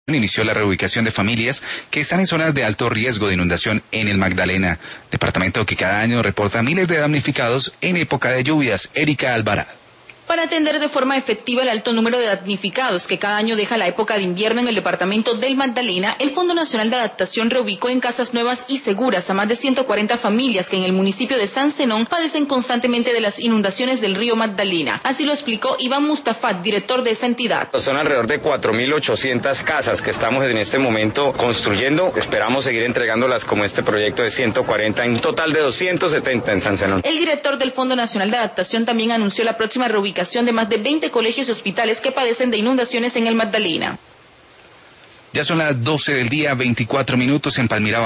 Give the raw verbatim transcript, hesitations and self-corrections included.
inició la reubicación de familias que están en zonas de alto riesgo de inundación en el Magdalena, departamento que cada año reporta miles de damnificados en época de lluvias. Erika Alvarado. Para atender de forma efectiva el alto número de damnificados que cada año deja la época de invierno en el departamento del Magdalena, el Fondo Nacional de Adaptación reubicó en casas nuevas y seguras a más de ciento cuarenta familias que en el municipio de San Zenón padecen constantemente de las inundaciones del río Magdalena. Así lo explicó Iván Mustafat, director de esa entidad. Son alrededor de cuatro mil ochocientas casas que estamos en este momento construyendo. Esperamos seguir entregándolas como este proyecto de ciento cuarenta, en total de doscientos setenta en San Zenón. El director del Fondo Nacional de Adaptación también anunció la próxima reubicación de más de veinte colegios y hospitales que padecen de inundaciones en el Magdalena. Ya son las doce del día, veinticuatro minutos en Palmira.